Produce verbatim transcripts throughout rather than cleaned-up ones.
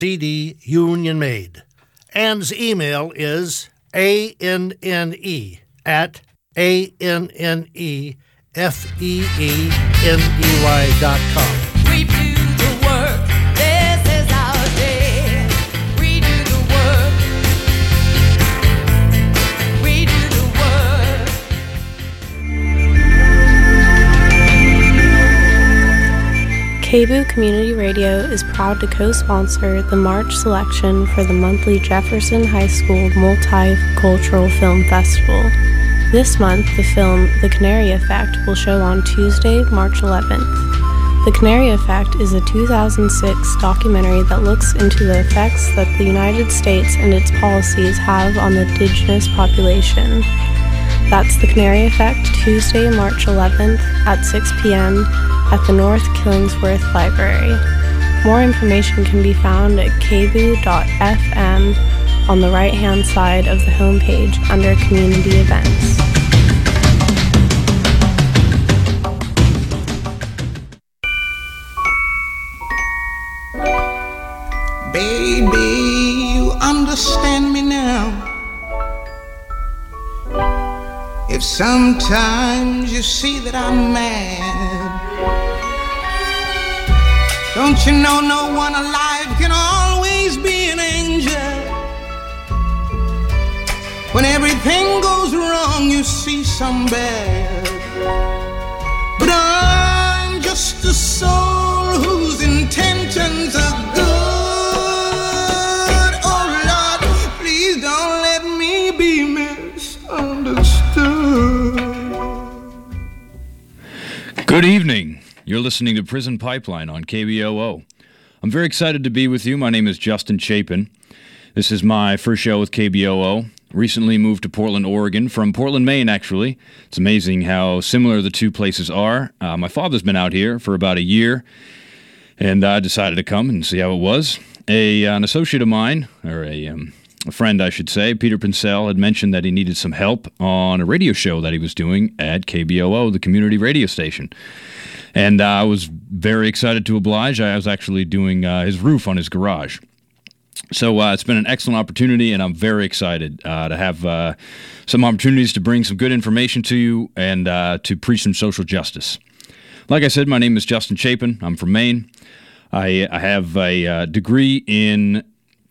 C D union made. Ann's email is A N N E at A N N E F E E N E Y dot com. We do the work. This is our day. We do the work. We do the work. K B O O Community Radio is proud to co-sponsor the March selection for the monthly Jefferson High School Multicultural Film Festival. This month, the film The Canary Effect will show on Tuesday, March eleventh. The Canary Effect is a two thousand six documentary that looks into the effects that the United States and its policies have on the indigenous population. That's The Canary Effect, Tuesday, March eleventh at six p.m. at the North Killingsworth Library. More information can be found at k b o o dot f m on the right-hand side of the homepage under Community Events. Baby, you understand me now. If sometimes you see that I'm mad, don't you know no one alive can always be an angel? When everything goes wrong, you see some bad. But I'm just a soul whose intentions are good. Oh Lord, please don't let me be misunderstood. Good evening. You're listening to Prison Pipeline on K B O O. I'm very excited to be with you. My name is Justin Chapin. This is my first show with K B O O. Recently moved to Portland, Oregon, from Portland, Maine, actually. It's amazing how similar the two places are. Uh, my father's been out here for about a year, and I decided to come and see how it was. A, an associate of mine, or a, um, a friend, I should say, Peter Pincel, had mentioned that he needed some help on a radio show that he was doing at K B O O, the community radio station. And uh, I was very excited to oblige. I was actually doing uh, his roof on his garage. So uh, it's been an excellent opportunity, and I'm very excited uh, to have uh, some opportunities to bring some good information to you and uh, to preach some social justice. Like I said, my name is Justin Chapin. I'm from Maine. I, I have a uh, degree in,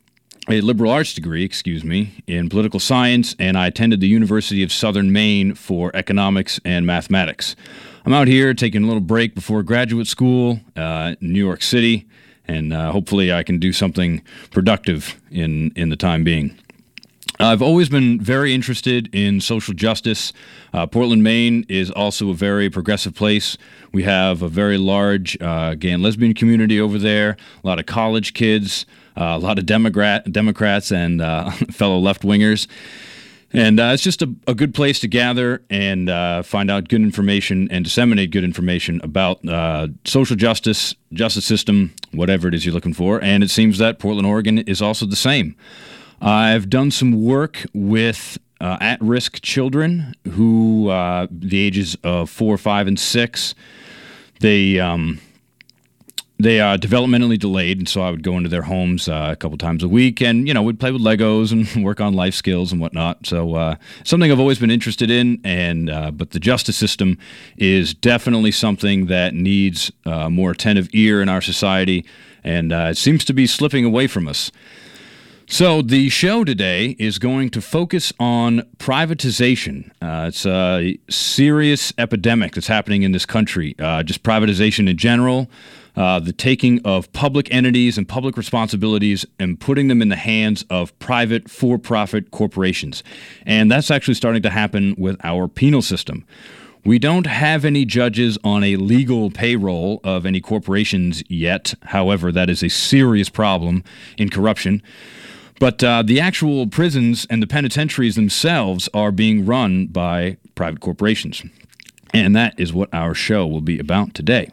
a liberal arts degree, excuse me, in political science, and I attended the University of Southern Maine for economics and mathematics. I'm out here taking a little break before graduate school uh, in New York City, and uh, hopefully I can do something productive in, in the time being. I've always been very interested in social justice. Uh, Portland, Maine is also a very progressive place. We have a very large uh, gay and lesbian community over there, a lot of college kids, uh, a lot of Democrat, Democrats and uh, fellow left-wingers. And uh, it's just a, a good place to gather and uh, find out good information and disseminate good information about uh, social justice, justice system, whatever it is you're looking for. And it seems that Portland, Oregon is also the same. I've done some work with uh, at-risk children who, uh, the ages of four, five, and six, they... Um, They are developmentally delayed, and so I would go into their homes uh, a couple times a week and, you know, we'd play with Legos and work on life skills and whatnot. So uh, something I've always been interested in, and uh, but the justice system is definitely something that needs uh, more attentive ear in our society, and uh, it seems to be slipping away from us. So the show today is going to focus on privatization. Uh, it's a serious epidemic that's happening in this country, uh, just privatization in general. Uh, the taking of public entities and public responsibilities and putting them in the hands of private for-profit corporations. And that's actually starting to happen with our penal system. We don't have any judges on a legal payroll of any corporations yet. However, that is a serious problem in corruption. But uh, the actual prisons and the penitentiaries themselves are being run by private corporations. And that is what our show will be about today.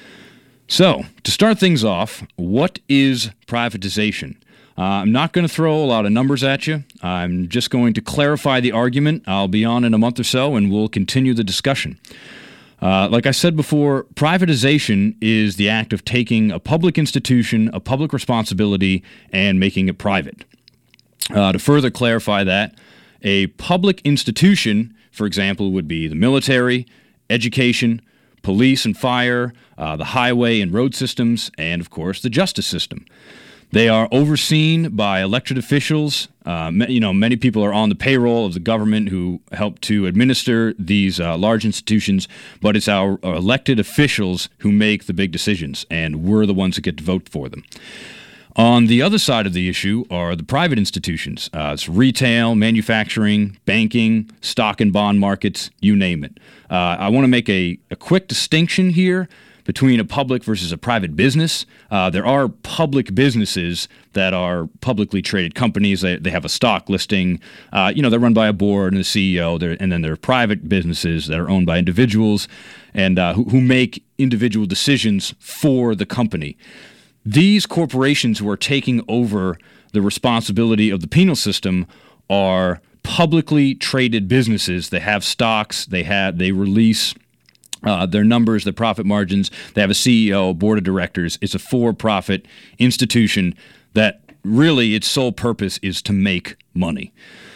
So, to start things off, what is privatization? Uh, I'm not going to throw a lot of numbers at you. I'm just going to clarify the argument. I'll be on in a month or so, and we'll continue the discussion. Uh, like I said before, privatization is the act of taking a public institution, a public responsibility, and making it private. Uh, to further clarify that, a public institution, for example, would be the military, education, police and fire, uh, the highway and road systems, and, of course, the justice system. They are overseen by elected officials. Uh, you know, many people are on the payroll of the government who help to administer these uh, large institutions, but it's our, our elected officials who make the big decisions, and we're the ones that get to vote for them. On the other side of the issue are the private institutions. Uh, it's retail, manufacturing, banking, stock and bond markets, you name it. Uh, I want to make a, a quick distinction here between a public versus a private business. Uh, there are public businesses that are publicly traded companies. They, they have a stock listing. Uh, you know, they're run by a board and a C E O. And then there are private businesses that are owned by individuals and uh, who, who make individual decisions for the company. These corporations who are taking over the responsibility of the penal system are publicly traded businesses. They have stocks. They have they release Uh, their numbers, their profit margins. They have a C E O, board of directors. It's a for-profit institution that really its sole purpose is to make money.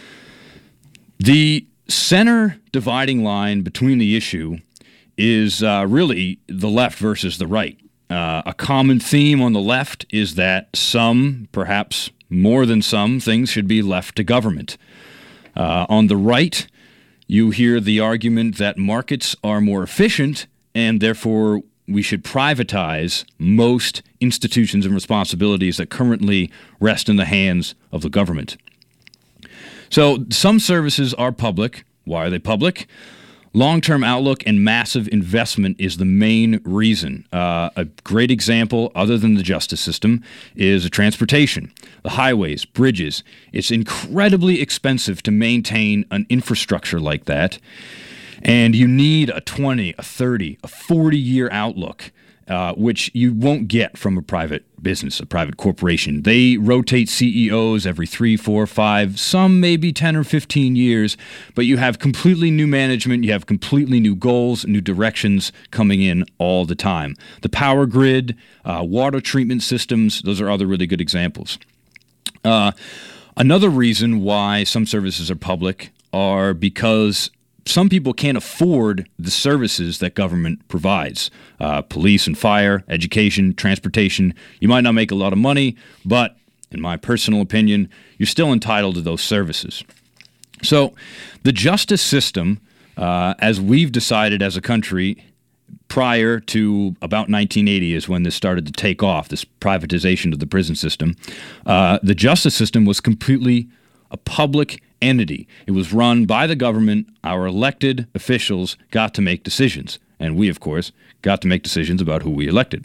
The center dividing line between the issue is uh, really the left versus the right. Uh, a common theme on the left is that some, perhaps more than some, things should be left to government. Uh, on the right, you hear the argument that markets are more efficient and therefore we should privatize most institutions and responsibilities that currently rest in the hands of the government. So some services are public. Why are they public? Long-term outlook and massive investment is the main reason. Uh, a great example, other than the justice system, is transportation. The highways, bridges. It's incredibly expensive to maintain an infrastructure like that, and you need a twenty, a thirty, a forty-year outlook, uh, which you won't get from a private business, a private corporation. They rotate C E Os every three, four, five, some maybe ten or fifteen years, but you have completely new management, you have completely new goals, new directions coming in all the time. The power grid, uh, water treatment systems, those are other really good examples. Uh, another reason why some services are public are because some people can't afford the services that government provides. Uh, police and fire, education, transportation. You might not make a lot of money, but in my personal opinion, you're still entitled to those services. So the justice system, uh, as we've decided as a country prior to about nineteen eighty is when this started to take off, this privatization of the prison system, uh, the justice system was completely a public entity. It was run by the government. Our elected officials got to make decisions. And we, of course, got to make decisions about who we elected.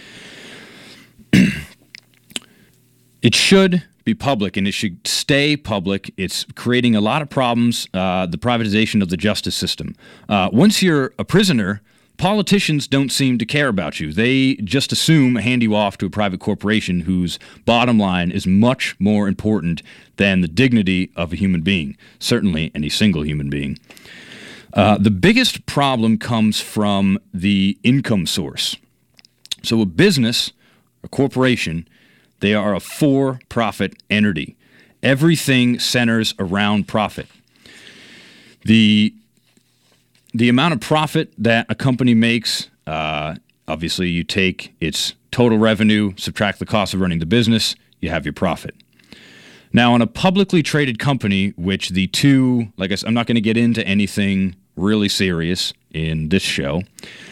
It should be public, and it should stay public. It's creating a lot of problems, uh, the privatization of the justice system. Uh, once you're a prisoner, politicians don't seem to care about you. They just assume hand you off to a private corporation whose bottom line is much more important than the dignity of a human being, certainly any single human being. Uh, the biggest problem comes from the income source. So a business, a corporation, they are a for-profit entity. Everything centers around profit. The The amount of profit that a company makes, uh, obviously you take its total revenue, subtract the cost of running the business, you have your profit. Now, in a publicly traded company, which the two, like I said, I'm not going to get into anything really serious in this show,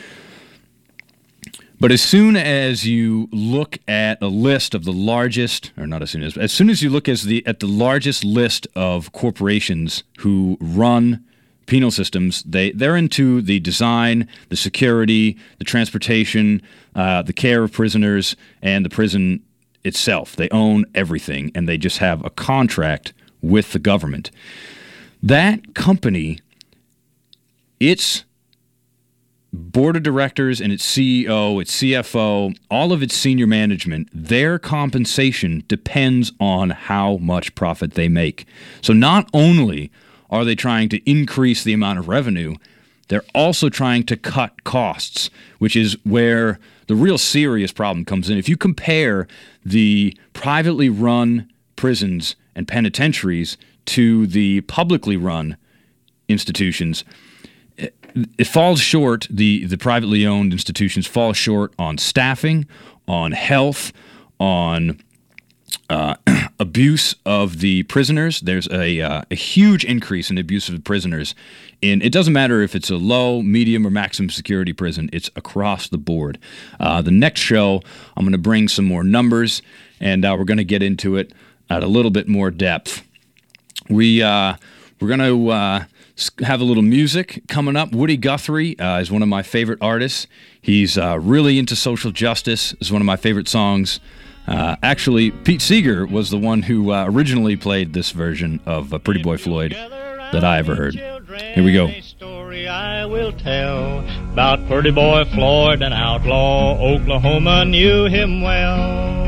but as soon as you look at a list of the largest, or not as soon as, as soon as you look as the at the largest list of corporations who run penal systems, they, they're into the design, the security, the transportation, uh, the care of prisoners, and the prison itself. They own everything, and they just have a contract with the government. That company, its board of directors and its C E O, its C F O, all of its senior management, their compensation depends on how much profit they make. So not only are they trying to increase the amount of revenue, they're also trying to cut costs, which is where the real serious problem comes in. If you compare the privately run prisons and penitentiaries to the publicly run institutions, it, it falls short, the, the privately owned institutions fall short on staffing, on health, on uh, abuse of the prisoners. There's a, uh, a huge increase in abuse of the prisoners. In, it doesn't matter if it's a low, medium, or maximum security prison. It's across the board. Uh, the next show, I'm going to bring some more numbers, and uh, we're going to get into it at a little bit more depth. We, uh, we're going to uh, have a little music coming up. Woody Guthrie uh, is one of my favorite artists. He's uh, really into social justice. It's one of my favorite songs. Uh, actually, Pete Seeger was the one who uh, originally played this version of uh, Pretty Boy Floyd that I ever heard. Here we go. A story I will tell about Pretty Boy Floyd, an outlaw. Oklahoma knew him well.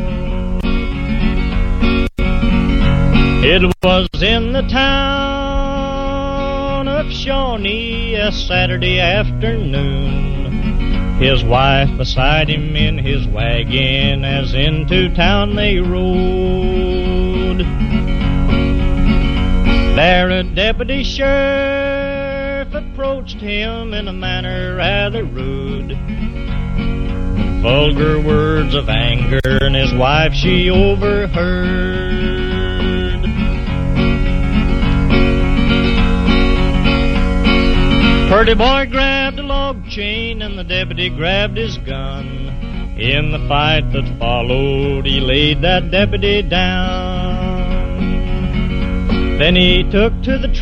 It was in the town of Shawnee, a Saturday afternoon. His wife beside him in his wagon, as into town they rode. There a deputy sheriff approached him in a manner rather rude. Vulgar words of anger, and his wife she overheard. Pretty boy grabbed a log chain, and the deputy grabbed his gun. In the fight that followed, he laid that deputy down. Then he took to the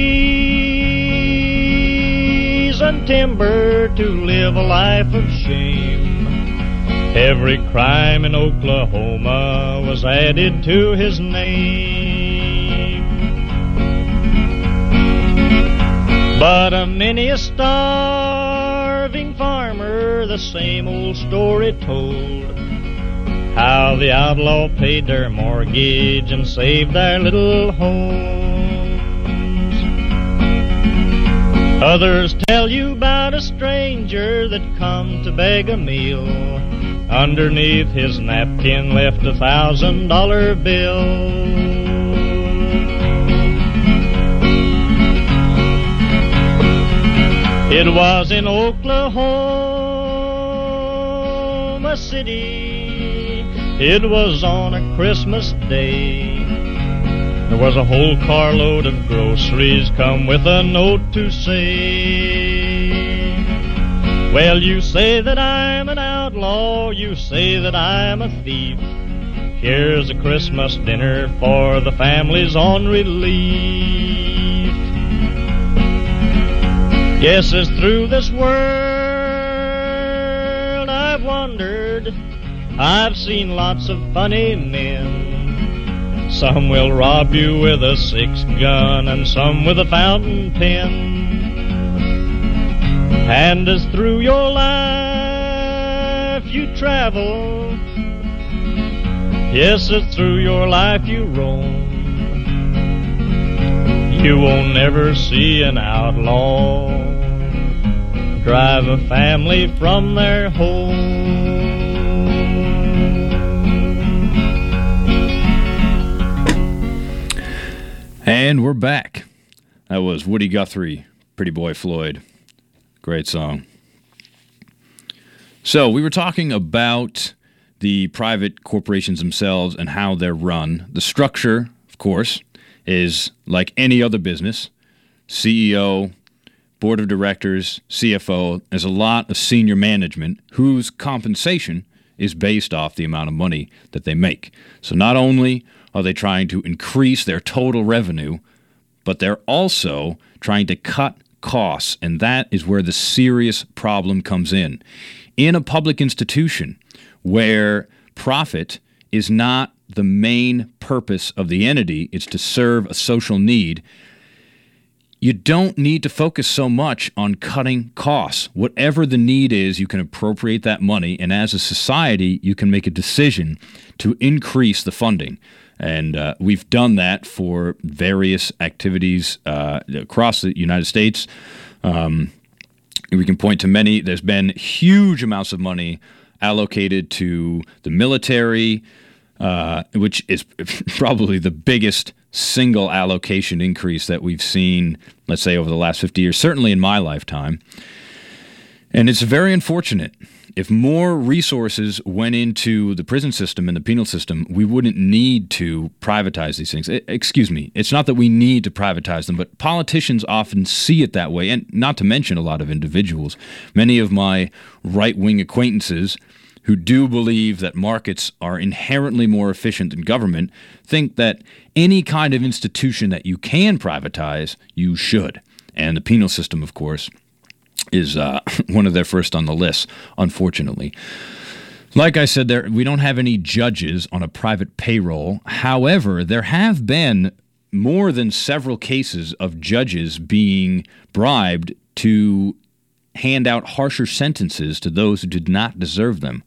trees and timber to live a life of shame. Every crime in Oklahoma was added to his name. But a many a starving farmer the same old story told, how the outlaw paid their mortgage and saved their little homes. Others tell you about a stranger that come to beg a meal. Underneath his napkin left a thousand dollar bill. It was in Oklahoma City. It was on a Christmas day. There was a whole carload of groceries come with a note to say, well, you say that I'm an outlaw, you say that I'm a thief. Here's a Christmas dinner for the families on relief. Yes, as through this world I've wandered, I've seen lots of funny men. Some will rob you with a six gun and some with a fountain pen. And as through your life you travel, yes, as through your life you roam, you won't never see an outlaw drive a family from their home. And we're back. That was Woody Guthrie, Pretty Boy Floyd. Great song. So we were talking about the private corporations themselves and how they're run. The structure, of course, is like any other business. C E O, board of directors, C F O. There's a lot of senior management whose compensation is based off the amount of money that they make. So not only are they trying to increase their total revenue, but they're also trying to cut costs, and that is where the serious problem comes in. In a public institution where profit is not the main purpose of the entity, it's to serve a social need, you don't need to focus so much on cutting costs. Whatever the need is, you can appropriate that money, and as a society, you can make a decision to increase the funding. And uh, we've done that for various activities uh, across the United States. Um, We can point to many. There's been huge amounts of money allocated to the military, uh, which is probably the biggest single allocation increase that we've seen, let's say, over the last fifty years, certainly in my lifetime. And it's very unfortunate. If more resources went into the prison system and the penal system, we wouldn't need to privatize these things. Excuse me. It's not that we need to privatize them, but politicians often see it that way, and not to mention a lot of individuals. Many of my right-wing acquaintances who do believe that markets are inherently more efficient than government think that any kind of institution that you can privatize, you should. And the penal system, of course, is uh, one of their first on the list, unfortunately. Like I said, there we don't have any judges on a private payroll. However, there have been more than several cases of judges being bribed to hand out harsher sentences to those who did not deserve them.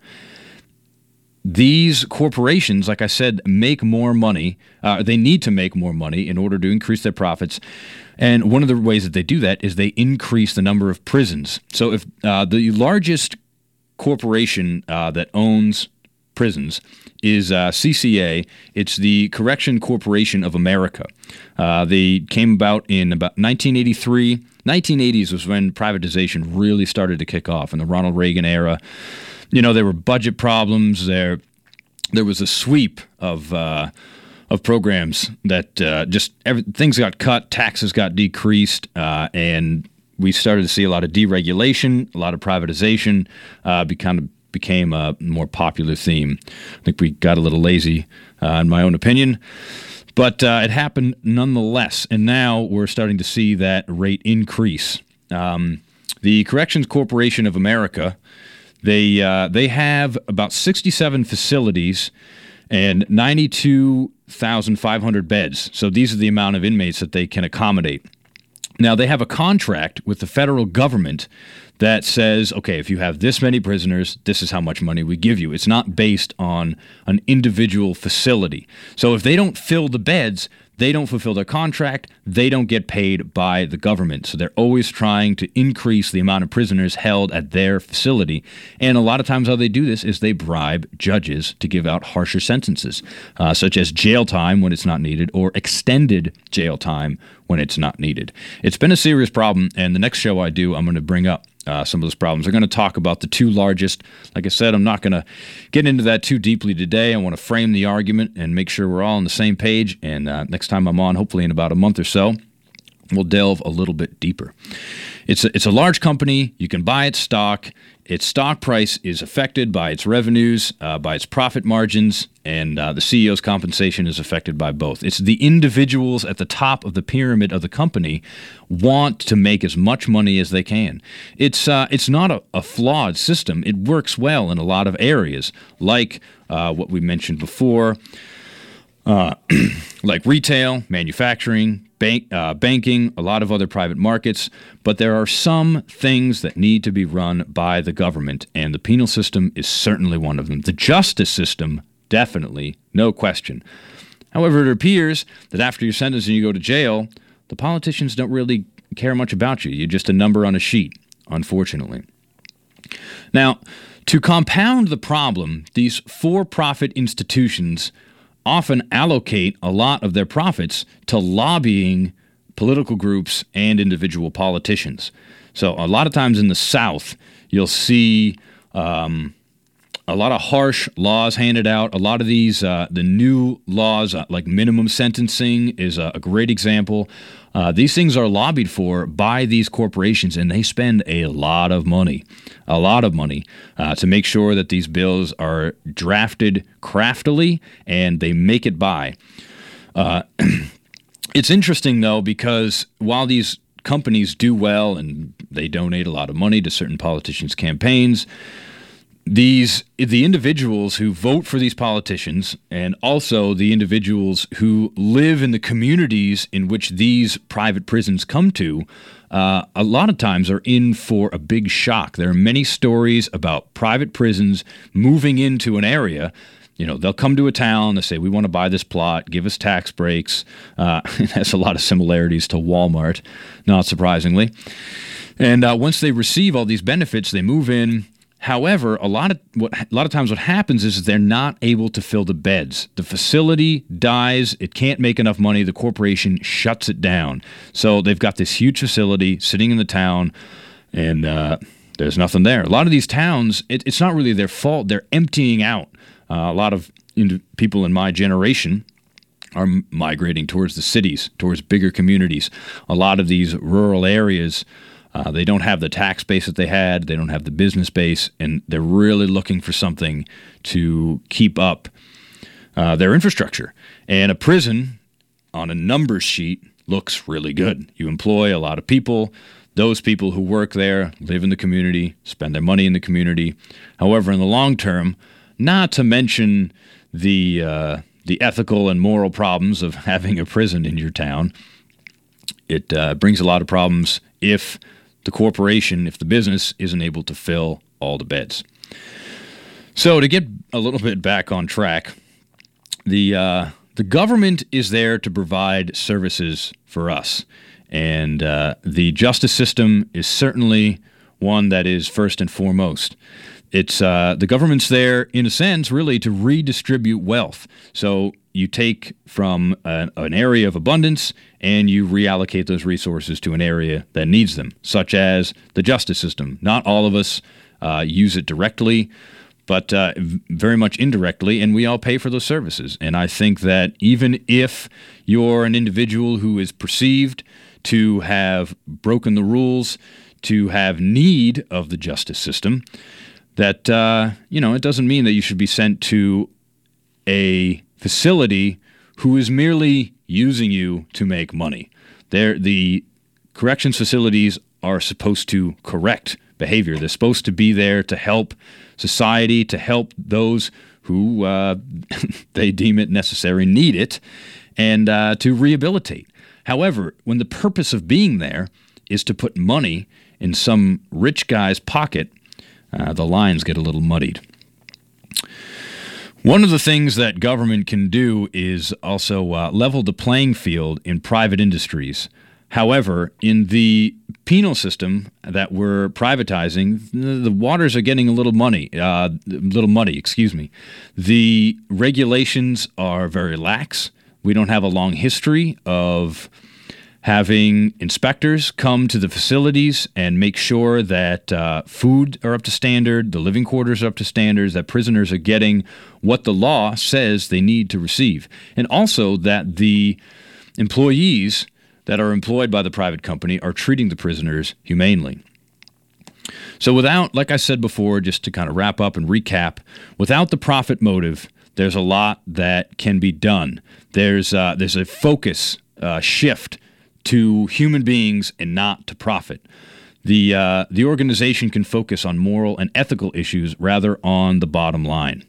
These corporations, like I said, make more money. Uh, they need to make more money in order to increase their profits. And one of the ways that they do that is they increase the number of prisons. So if uh, the largest corporation uh, that owns prisons is uh, C C A, it's the Correction Corporation of America. Uh, they came about in about nineteen eighty-three. nineteen eighties was when privatization really started to kick off in the Ronald Reagan era. You know, there were budget problems. There there was a sweep of uh, of programs that uh, just every, things got cut, taxes got decreased, uh, and we started to see a lot of deregulation, a lot of privatization. Uh, be kind of became a more popular theme. I think we got a little lazy, uh, in my own opinion. But uh, it happened nonetheless, and now we're starting to see that rate increase. Um, the Corrections Corporation of America, they uh, they have about sixty-seven facilities and ninety-two thousand five hundred beds. So these are the amount of inmates that they can accommodate. Now, they have a contract with the federal government that says, okay, if you have this many prisoners, this is how much money we give you. It's not based on an individual facility. So if they don't fill the beds, they don't fulfill their contract, they don't get paid by the government. So they're always trying to increase the amount of prisoners held at their facility. And a lot of times how they do this is they bribe judges to give out harsher sentences, uh, such as jail time when it's not needed or extended jail time when it's not needed. It's been a serious problem, and the next show I do, I'm going to bring up Uh, some of those problems. We're going to talk about the two largest. Like I said, I'm not going to get into that too deeply today. I want to frame the argument and make sure we're all on the same page. And uh, next time I'm on, hopefully in about a month or so, we'll delve a little bit deeper. It's a, it's a large company. You can buy its stock. Its stock price is affected by its revenues, uh, by its profit margins, and uh, the C E O's compensation is affected by both. It's the individuals at the top of the pyramid of the company want to make as much money as they can. It's uh, it's not a, a flawed system. It works well in a lot of areas, like uh, what we mentioned before, uh, like retail, manufacturing, Bank, uh, banking, a lot of other private markets, but there are some things that need to be run by the government, and the penal system is certainly one of them. The justice system, definitely, no question. However, it appears that after you're sentenced and you go to jail, the politicians don't really care much about you. You're just a number on a sheet, unfortunately. Now, to compound the problem, these for-profit institutions often allocate a lot of their profits to lobbying political groups and individual politicians. So a lot of times in the South, you'll see um, a lot of harsh laws handed out. A lot of these, uh, the new laws, uh, like minimum sentencing is a, a great example. Uh, these things are lobbied for by these corporations, and they spend a lot of money, a lot of money, uh, to make sure that these bills are drafted craftily and they make it by. Uh, it's interesting, though, because while these companies do well and they donate a lot of money to certain politicians' campaigns, These the individuals who vote for these politicians and also the individuals who live in the communities in which these private prisons come to, uh, a lot of times are in for a big shock. There are many stories about private prisons moving into an area. You know, they'll come to a town, they say, we want to buy this plot, give us tax breaks. Uh, it has a lot of similarities to Walmart, not surprisingly. And uh, once they receive all these benefits, they move in. However, a lot of what a lot of times what happens is they're not able to fill the beds. The facility dies. It can't make enough money. The corporation shuts it down. So they've got this huge facility sitting in the town, and uh, there's nothing there. A lot of these towns, it, it's not really their fault. They're emptying out. Uh, a lot of in, people in my generation are migrating towards the cities, towards bigger communities. A lot of these rural areas, Uh, they don't have the tax base that they had. They don't have the business base, and they're really looking for something to keep up uh, their infrastructure. And a prison on a numbers sheet looks really good. You employ a lot of people. Those people who work there live in the community, spend their money in the community. However, in the long term, not to mention the uh, the ethical and moral problems of having a prison in your town, it uh, brings a lot of problems if the corporation, if the business isn't able to fill all the beds. So to get a little bit back on track, the uh, the government is there to provide services for us, and uh, the justice system is certainly one that is first and foremost. It's uh, the government's there, in a sense, really to redistribute wealth. So you take from an, an area of abundance and you reallocate those resources to an area that needs them, such as the justice system. Not all of us uh, use it directly, but uh, very much indirectly, and we all pay for those services. And I think that even if you're an individual who is perceived to have broken the rules, to have need of the justice system, that, uh, you know, it doesn't mean that you should be sent to a facility who is merely using you to make money. They're, the corrections facilities are supposed to correct behavior. They're supposed to be there to help society, to help those who uh, they deem it necessary, need it, and uh, to rehabilitate. However, when the purpose of being there is to put money in some rich guy's pocket, uh, the lines get a little muddied. One of the things that government can do is also uh, level the playing field in private industries. However, in the penal system that we're privatizing, the waters are getting a little muddy. Uh, little muddy, excuse me. The regulations are very lax. We don't have a long history of having inspectors come to the facilities and make sure that uh, food are up to standard, the living quarters are up to standards, that prisoners are getting what the law says they need to receive, and also that the employees that are employed by the private company are treating the prisoners humanely. So without, like I said before, just to kind of wrap up and recap, without the profit motive, there's a lot that can be done. There's uh, there's a focus uh, shift to human beings and not to profit. The uh, the organization can focus on moral and ethical issues rather on the bottom line.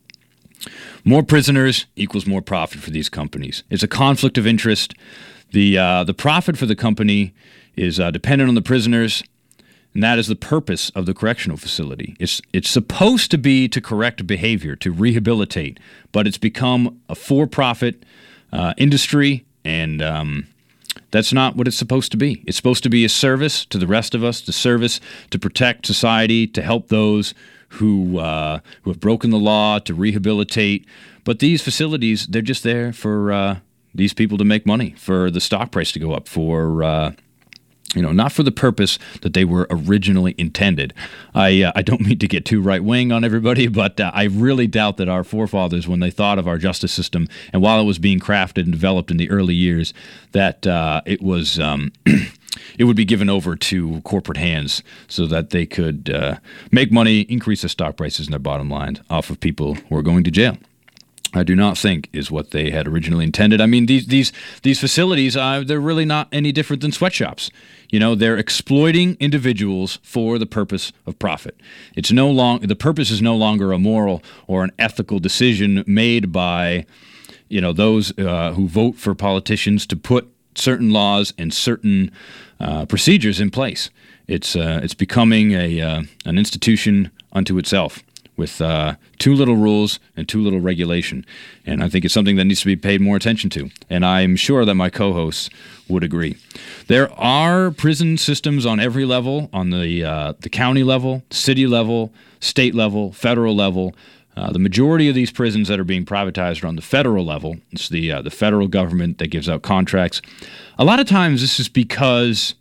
More prisoners equals more profit for these companies. It's a conflict of interest. The uh, the profit for the company is uh, dependent on the prisoners, and that is the purpose of the correctional facility. It's it's supposed to be to correct behavior, to rehabilitate, but it's become a for-profit uh, industry, and um, that's not what it's supposed to be. It's supposed to be a service to the rest of us, the service to protect society, to help those who uh, who have broken the law, to rehabilitate. But these facilities, they're just there for uh, these people to make money, for the stock price to go up, for uh, you know, not for the purpose that they were originally intended. I uh, I don't mean to get too right wing on everybody, but uh, I really doubt that our forefathers, when they thought of our justice system, and while it was being crafted and developed in the early years, that uh, it was um, it would be given over to corporate hands so that they could uh, make money, increase their stock prices and their bottom line off of people who are going to jail. I do not think is what they had originally intended. I mean, these these these facilities, uh, they're really not any different than sweatshops. You know, they're exploiting individuals for the purpose of profit. It's no long the purpose is no longer a moral or an ethical decision made by, you know, those uh, who vote for politicians to put certain laws and certain uh, procedures in place. It's uh, it's becoming a uh, an institution unto itself, with uh, too little rules and too little regulation. And I think it's something that needs to be paid more attention to. And I'm sure that my co-hosts would agree. There are prison systems on every level, on the uh, the county level, city level, state level, federal level. Uh, the majority of these prisons that are being privatized are on the federal level. It's the uh, the federal government that gives out contracts. A lot of times this is because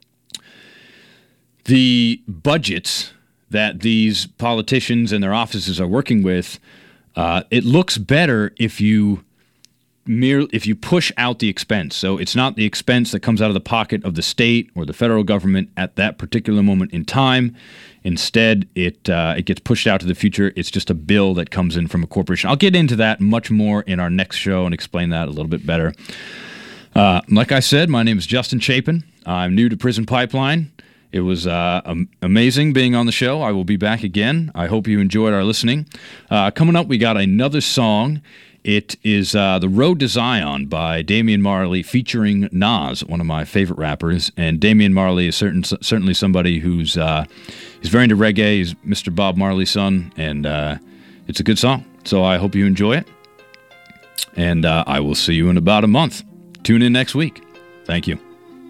the budgets that these politicians and their offices are working with, uh, it looks better if you mere if you push out the expense. So it's not the expense that comes out of the pocket of the state or the federal government at that particular moment in time. Instead, it uh, it gets pushed out to the future. It's just a bill that comes in from a corporation. I'll get into that much more in our next show and explain that a little bit better. Uh, like I said, my name is Justin Chapin. I'm new to Prison Pipeline. It was uh, um, amazing being on the show. I will be back again. I hope you enjoyed our listening. Uh, coming up, we got another song. It is uh, The Road to Zion by Damian Marley featuring Nas, one of my favorite rappers. And Damian Marley is certain, certainly somebody who's uh, he's very into reggae. He's Mister Bob Marley's son, and uh, it's a good song. So I hope you enjoy it. And uh, I will see you in about a month. Tune in next week. Thank you.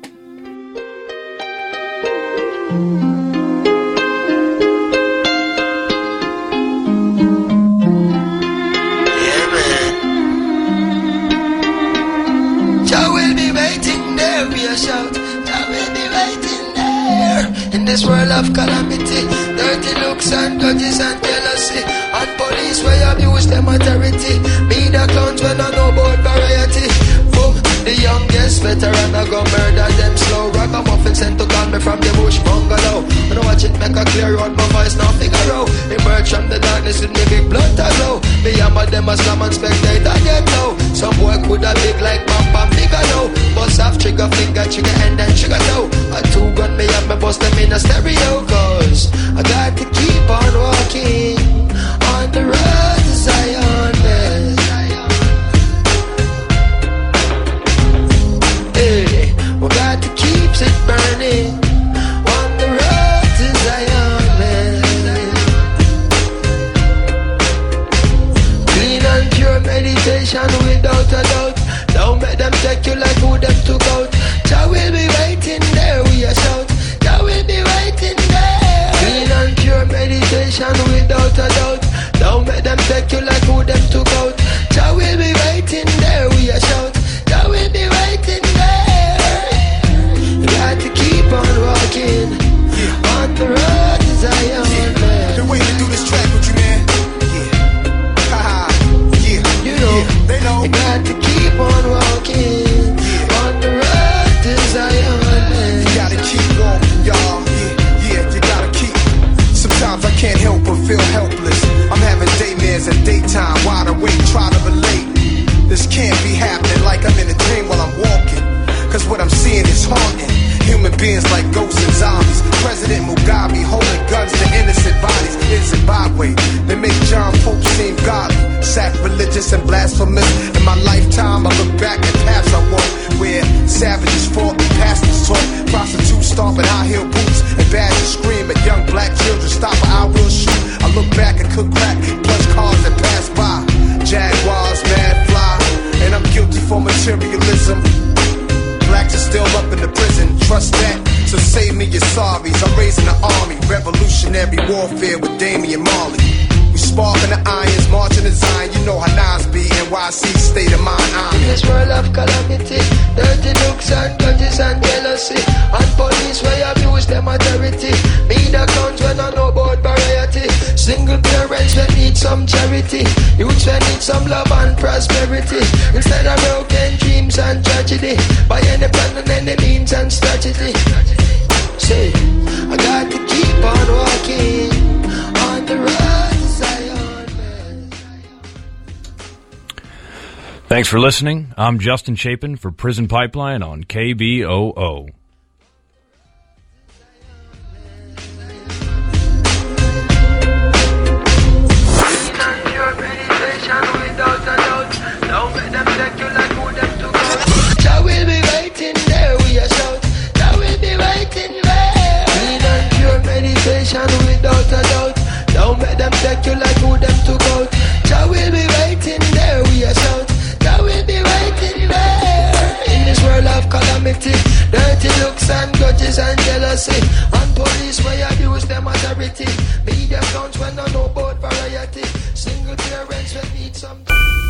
Shout, I will be waiting there in this world of calamity. Dirty looks and grudges and jealousy, and police where abuse them authority. Me the clowns when I know about variety. Boom, the youngest veteran I go murder them slow. Ragamuffin sent to call me from the bush bungalow. When I watch it make a clear out, my voice now figure out. Emerge from the darkness with me big blood to glow. Me hammer them a slam and spectator get low. Some boy could have big like Bam Bam figure low. Bust off trigger finger, trigger hand and trigger toe. A two gun me up, me bust them in a stereo. Cause I got to keep on walking on the road to Zion, man. Hey, we got to keep it burning on the road to Zion, man. Clean and pure meditation without a doubt. Don't make them take you like who them took out. Jah will be waiting there, we a shout. Jah will be waiting there. Clean and pure meditation without a doubt. Don't make them take you like who them took out. Jah will be waiting there, we a shout. Jah will be waiting there. You got to keep on walking on the road to Zion, yeah. Man. Been waiting to do this track with you, man. Yeah, haha, yeah. You know, yeah. They know. You got to keep on walking yeah. on the road to Zion, man. You gotta keep walking, y'all. Yeah, yeah, you gotta keep. Sometimes I can't help but feel helpless. I'm having daymares and daytime, wide awake, try to relate. This can't be happening like I'm in a dream while I'm walking. Cause what I'm seeing is haunting. Human beings like ghosts and zombies. President Mugabe holding guns to innocent bodies in Zimbabwe. They make John Pope seem godly, sacrilegious and blasphemous. In my lifetime, I look back at paths I walked where savages fought and pastors taught. Prostitutes stomping high heel boots and badgers scream at young black children. Stop or I will shoot. I look back and cook crack, plush cars that pass by. Jaguars, mad fly, and I'm guilty for materialism. Blacks are still up in the prison, trust that. So save me your sorries. I'm raising the army, revolutionary warfare with Damian Marley. We sparking the irons, marching the Zion. You know how Nas be, N Y C state of mind. I'm in this world of calamity, dirty looks and grudges and jealousy, and police where abuse them authority. Me the clowns when I know about variety. Single parents that need some charity, youths that need some love and prosperity. Instead of broken dreams and tragedy, by any plan and any means and strategy. Say, I got to keep on walking on the road to Zion, man. Thanks for listening. I'm Justin Chapin for Prison Pipeline on K B O O. Without a doubt, don't make them take you grudges and jealousy. And police where abuse them authority. Media accounts when I know about variety. Single parents will need some.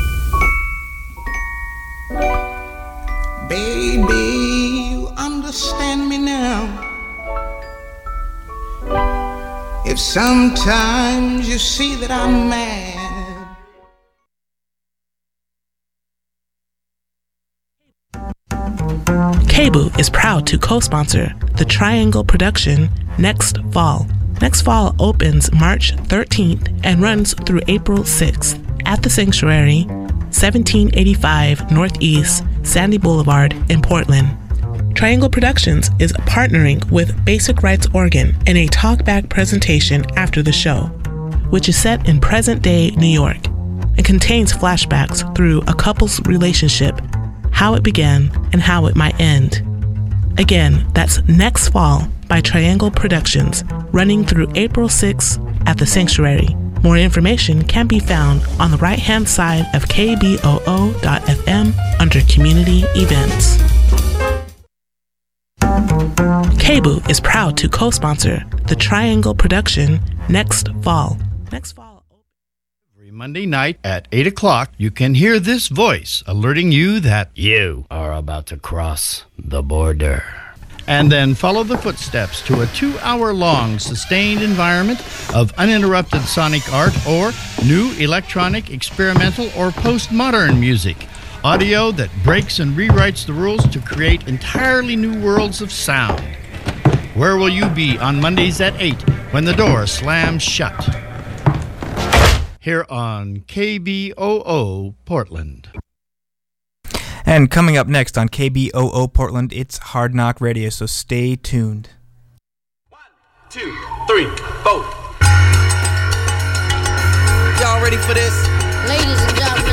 Baby, you understand me now. If sometimes you see that I'm mad. K B O is proud to co-sponsor the Triangle production Next Fall. Next Fall opens March thirteenth and runs through April sixth at the Sanctuary, seventeen eighty-five Northeast Sandy Boulevard in Portland. Triangle Productions is partnering with Basic Rights Oregon in a talkback presentation after the show, which is set in present-day New York and contains flashbacks through a couple's relationship, how it began, and how it might end. Again, that's Next Fall by Triangle Productions, running through April sixth at the Sanctuary. More information can be found on the right-hand side of K B O O dot F M under Community Events. K B O is proud to co-sponsor the Triangle production Next Fall. Next Fall. Every Monday night at eight o'clock, you can hear this voice alerting you that you are about to cross the border. And then follow the footsteps to a two-hour-long sustained environment of uninterrupted sonic art or new electronic, experimental, or postmodern music. Audio that breaks and rewrites the rules to create entirely new worlds of sound. Where will you be on Mondays at eight when the door slams shut? Here on K B O O Portland. And coming up next on K B O O Portland, it's Hard Knock Radio, so stay tuned. One, two, three, four. Y'all ready for this? Ladies and gentlemen.